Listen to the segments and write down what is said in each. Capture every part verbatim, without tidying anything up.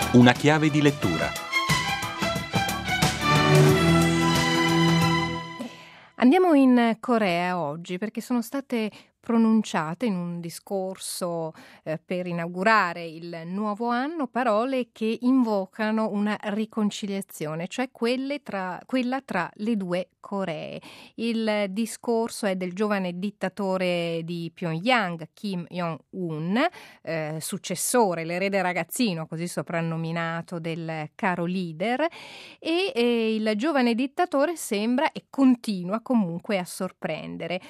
Una chiave di lettura. Andiamo in Corea oggi perché sono state pronunciate in un discorso eh, per inaugurare il nuovo anno parole che invocano una riconciliazione, cioè quelle tra, quella tra le due Coree. Il discorso è del giovane dittatore di Pyongyang, Kim Jong-un, eh, successore, l'erede ragazzino, così soprannominato, del caro leader, e eh, il giovane dittatore sembra e continua comunque a sorprendere.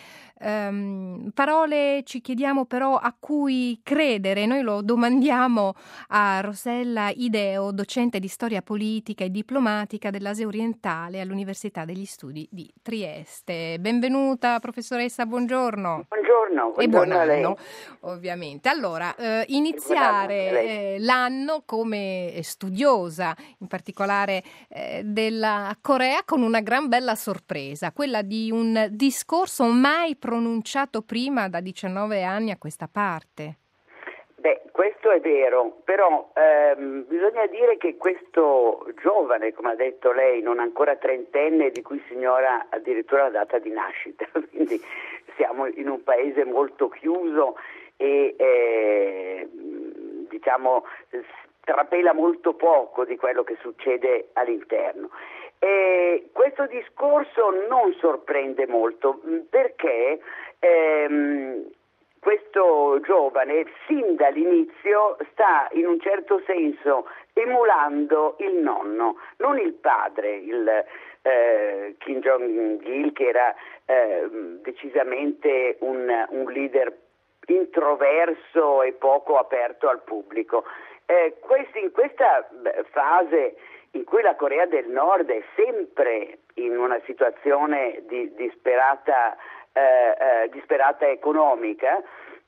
Um, parole, ci chiediamo però, a cui credere. Noi lo domandiamo a Rosella Ideo, docente di storia politica e diplomatica dell'Asia Orientale all'Università degli Studi di Trieste. Benvenuta professoressa, buongiorno. Buongiorno, E buon buongiorno a lei. anno, ovviamente. Allora, eh, iniziare eh, l'anno come studiosa, in particolare eh, della Corea, con una gran bella sorpresa, quella di un discorso mai pronunciato prima da diciannove anni a questa parte. Beh, questo è vero, però ehm, bisogna dire che questo giovane, come ha detto lei, non ancora trentenne, di cui si ignora addirittura la data di nascita, quindi siamo in un paese molto chiuso e eh, diciamo trapela molto poco di quello che succede all'interno. E questo discorso non sorprende molto perché ehm, questo giovane sin dall'inizio sta in un certo senso emulando il nonno, non il padre, il eh, Kim Jong-il, che era eh, decisamente un, un leader introverso e poco aperto al pubblico. Eh, questi, in questa fase in cui la Corea del Nord è sempre in una situazione di disperata Eh, eh, disperata economica,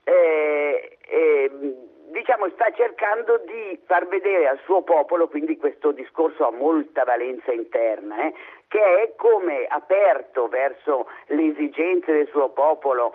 eh, eh, diciamo sta cercando di far vedere al suo popolo, quindi questo discorso ha molta valenza interna, eh, che è come aperto verso le esigenze del suo popolo,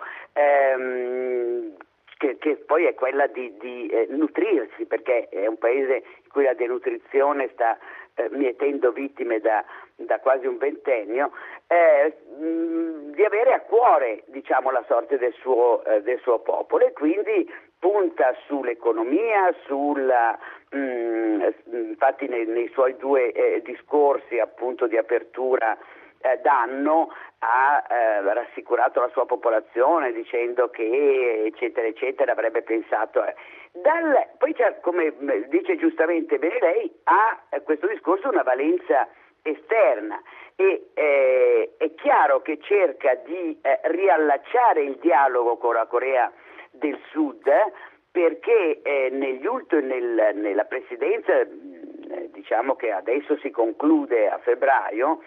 ehm, che, che poi è quella di, di eh, nutrirsi, perché è un paese in cui la denutrizione sta eh, mietendo vittime da, da quasi un ventennio, eh, mh, di avere a cuore, diciamo, la sorte del suo, eh, del suo popolo, e quindi punta sull'economia, sulla mh, infatti nei, nei suoi due eh, discorsi appunto di apertura eh, d'anno ha eh, rassicurato la sua popolazione dicendo che eccetera eccetera avrebbe pensato eh. Dal, poi c'è, come dice giustamente bene lei, ha eh, questo discorso una valenza esterna e eh, è chiaro che cerca di eh, riallacciare il dialogo con la Corea del Sud, eh, perché eh, negli ultimi nel, nella presidenza eh, diciamo che adesso si conclude a febbraio,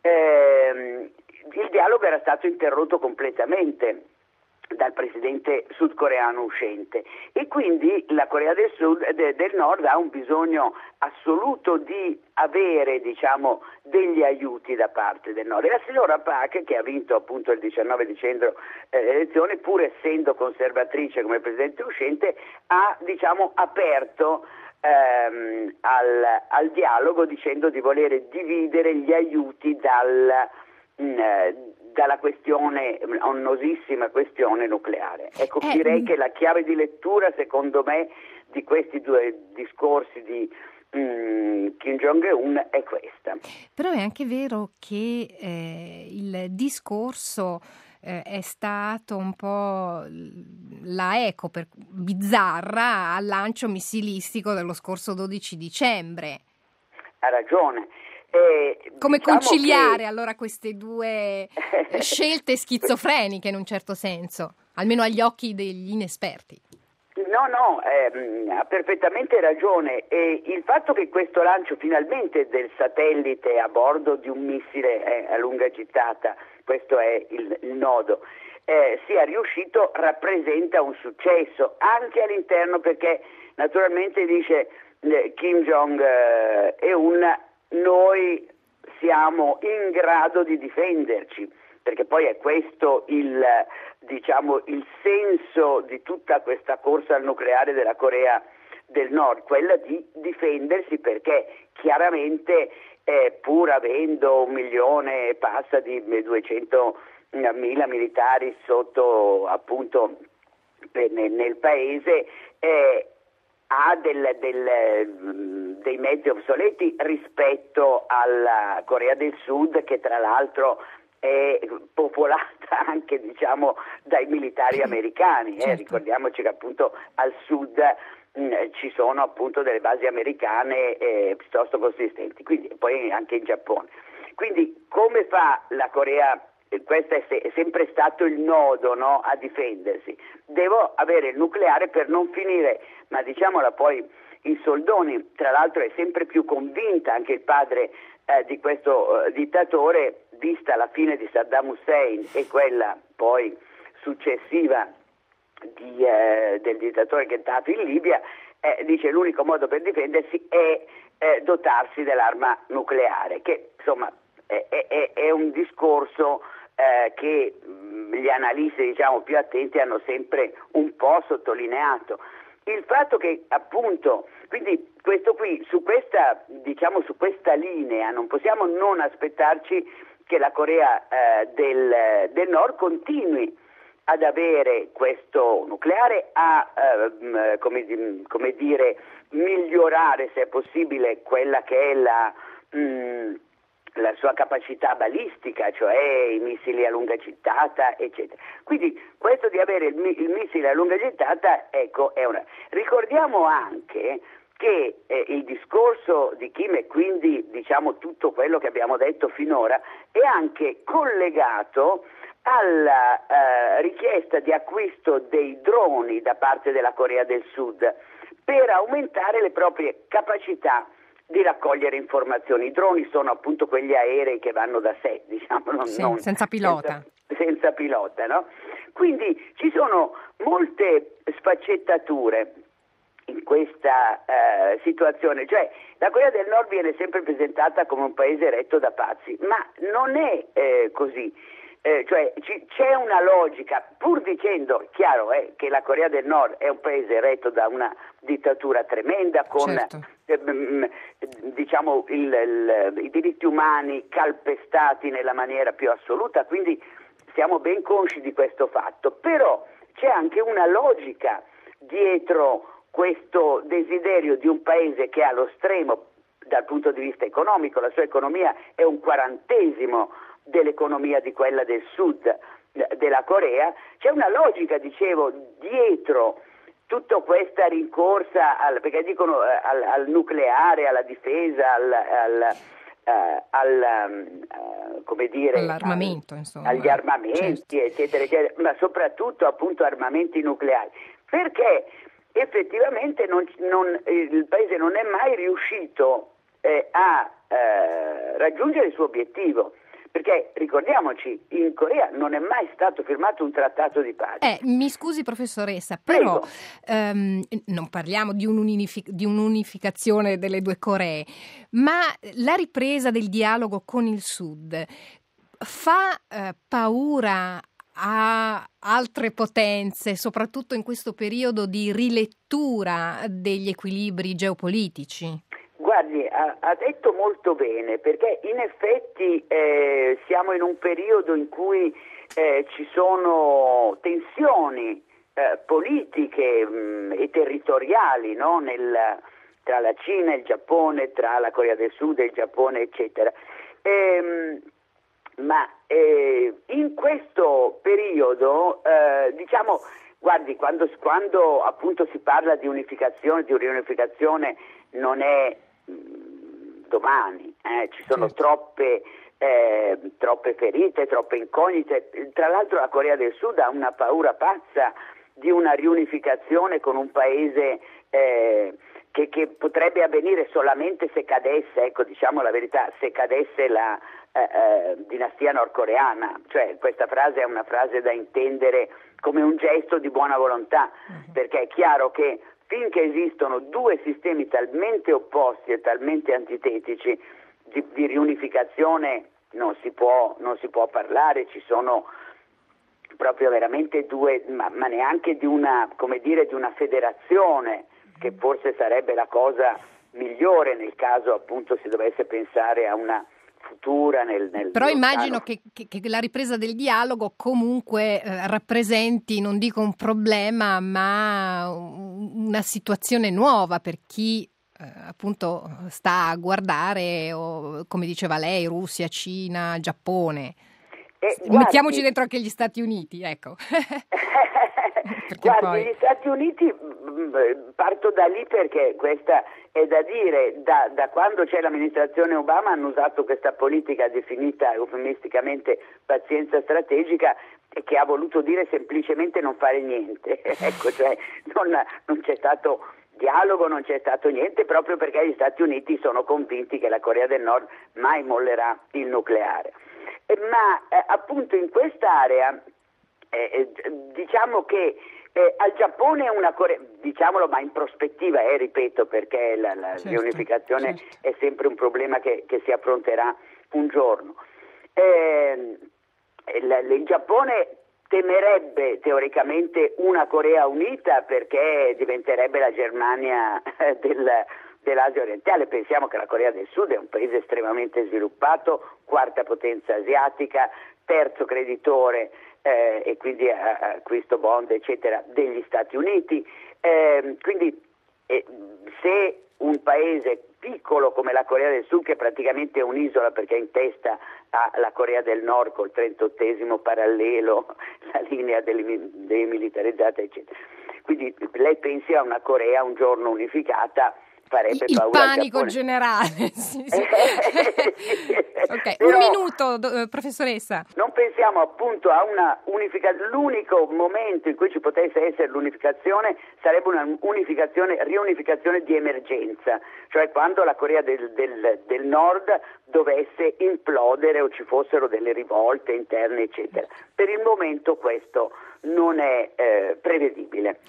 eh, il dialogo era stato interrotto completamente dal presidente sudcoreano uscente e quindi la Corea del Sud de, del Nord ha un bisogno assoluto di avere, diciamo, degli aiuti da parte del Nord. E la signora Park, che ha vinto appunto il diciannove dicembre eh, le elezioni, pur essendo conservatrice come presidente uscente, ha, diciamo, aperto ehm, al, al dialogo, dicendo di volere dividere gli aiuti dal mh, dalla questione, annosissima questione nucleare. Ecco, eh, direi che la chiave di lettura, secondo me, di questi due discorsi di mm, Kim Jong-un è questa. Però è anche vero che eh, il discorso eh, è stato un po' la eco per, bizzarra al lancio missilistico dello scorso dodici dicembre. Ha ragione. Eh, Come diciamo conciliare che... allora queste due scelte schizofreniche in un certo senso, almeno agli occhi degli inesperti? No, no, ehm, ha perfettamente ragione, e il fatto che questo lancio finalmente del satellite a bordo di un missile eh, a lunga gittata, questo è il, il nodo, eh, sia riuscito rappresenta un successo anche all'interno, perché naturalmente dice eh, Kim Jong-un, noi siamo in grado di difenderci, perché poi è questo il, diciamo, il senso di tutta questa corsa al nucleare della Corea del Nord, quella di difendersi, perché chiaramente eh, pur avendo un milione e passa di duecentomila militari sotto appunto nel, nel paese, eh, ha del, del, dei mezzi obsoleti rispetto alla Corea del Sud, che tra l'altro è popolata anche, diciamo, dai militari americani. Eh. Certo. Ricordiamoci che appunto al sud mh, ci sono appunto delle basi americane eh, piuttosto consistenti, quindi poi anche in Giappone. Quindi come fa la Corea? Questo è, se- è sempre stato il nodo, no, a difendersi. Devo avere il nucleare per non finire, ma diciamola poi in soldoni. Tra l'altro è sempre più convinta anche il padre eh, di questo eh, dittatore, vista la fine di Saddam Hussein e quella poi successiva di, eh, del dittatore Gheddafi in Libia, eh, dice l'unico modo per difendersi è eh, dotarsi dell'arma nucleare, che insomma è, è, è un discorso eh, che mh, gli analisti, diciamo, più attenti hanno sempre un po' sottolineato. Il fatto che appunto, quindi questo qui, su questa, diciamo, su questa linea non possiamo non aspettarci che la Corea eh, del, del Nord continui ad avere questo nucleare, a eh, come, come dire, migliorare se è possibile quella che è la, mh, la sua capacità balistica, cioè i missili a lunga gittata, eccetera. Quindi questo di avere il, il missile a lunga gittata, ecco, è una. Ricordiamo anche che eh, il discorso di Kim, e quindi diciamo tutto quello che abbiamo detto finora, è anche collegato alla eh, richiesta di acquisto dei droni da parte della Corea del Sud per aumentare le proprie capacità di raccogliere informazioni. I droni sono appunto quegli aerei che vanno da sé, diciamo, non, sì, non, senza pilota. Senza, senza pilota, no? Quindi ci sono molte sfaccettature in questa eh, situazione, cioè la Corea del Nord viene sempre presentata come un paese retto da pazzi, ma non è eh, così. Eh, cioè ci, c'è una logica, pur dicendo, chiaro è, che la Corea del Nord è un paese retto da una dittatura tremenda, con certo. eh, diciamo il, il, i diritti umani calpestati nella maniera più assoluta, quindi siamo ben consci di questo fatto, però c'è anche una logica dietro questo desiderio di un paese che è allo stremo dal punto di vista economico. La sua economia è un quarantesimo dell'economia di quella del sud della Corea. C'è una logica, dicevo, dietro tutta questa rincorsa al, perché dicono al, al nucleare, alla difesa, al, al, uh, al uh, come dire, all'armamento, al, insomma, agli armamenti, certo. eccetera, eccetera, ma soprattutto appunto armamenti nucleari, perché effettivamente non, non, il paese non è mai riuscito eh, a eh, raggiungere il suo obiettivo. Perché ricordiamoci, in Corea non è mai stato firmato un trattato di pace. Eh, mi scusi professoressa, però ehm, non parliamo di, un'unific- di un'unificazione delle due Coree, ma la ripresa del dialogo con il Sud fa eh, paura a altre potenze, soprattutto in questo periodo di rilettura degli equilibri geopolitici? Guardi, ha, ha detto molto bene, perché in effetti eh, siamo in un periodo in cui eh, ci sono tensioni eh, politiche mh, e territoriali, no? Nel, tra la Cina e il Giappone, tra la Corea del Sud e il Giappone, eccetera. Ehm, ma eh, in questo periodo, eh, diciamo, guardi, quando, quando appunto si parla di unificazione, di riunificazione, non è domani, eh, ci sono certo. troppe, eh, troppe ferite, troppe incognite. Tra l'altro la Corea del Sud ha una paura pazza di una riunificazione con un paese eh, che, che potrebbe avvenire solamente se cadesse, ecco, diciamo la verità, se cadesse la eh, eh, dinastia nordcoreana. Cioè questa frase è una frase da intendere come un gesto di buona volontà, uh-huh. perché è chiaro che finché esistono due sistemi talmente opposti e talmente antitetici, di, di riunificazione non si può, non si può parlare. Ci sono proprio veramente due, ma, ma neanche di una, come dire, di una federazione che forse sarebbe la cosa migliore nel caso appunto si dovesse pensare a una futura nel, nel però lontano... immagino che, che, che la ripresa del dialogo comunque eh, rappresenti, non dico un problema, ma una situazione nuova per chi eh, appunto sta a guardare, o, come diceva lei, Russia, Cina, Giappone. Eh, guardi... Mettiamoci dentro anche gli Stati Uniti, ecco. Guardi, poi... gli Stati Uniti, parto da lì perché questa è da dire, da, da quando c'è l'amministrazione Obama hanno usato questa politica definita eufemisticamente pazienza strategica, che ha voluto dire semplicemente non fare niente. Ecco, cioè non, non c'è stato dialogo, non c'è stato niente, proprio perché gli Stati Uniti sono convinti che la Corea del Nord mai mollerà il nucleare. Eh, ma eh, appunto in quest'area eh, diciamo che Eh, al Giappone è una Corea, diciamolo, ma in prospettiva, eh, ripeto, perché la, la certo, riunificazione certo. è sempre un problema che, che si affronterà un giorno. Eh, il, il Giappone temerebbe teoricamente una Corea unita perché diventerebbe la Germania del, dell'Asia orientale. Pensiamo che la Corea del Sud è un paese estremamente sviluppato, quarta potenza asiatica, terzo creditore eh, e quindi acquisto bond eccetera degli Stati Uniti, eh, quindi eh, se un paese piccolo come la Corea del Sud, che praticamente è un'isola perché è in testa alla Corea del Nord col trentottesimo parallelo, la linea demilitarizzata eccetera, quindi lei pensi a una Corea un giorno unificata, farebbe il paura panico generale. Sì, sì. Okay. Però, un minuto, do, professoressa. Non pensiamo appunto a una unificazione, l'unico momento in cui ci potesse essere l'unificazione sarebbe una unificazione, riunificazione di emergenza, cioè quando la Corea del, del, del Nord dovesse implodere o ci fossero delle rivolte interne eccetera. Per il momento questo non è eh, prevedibile.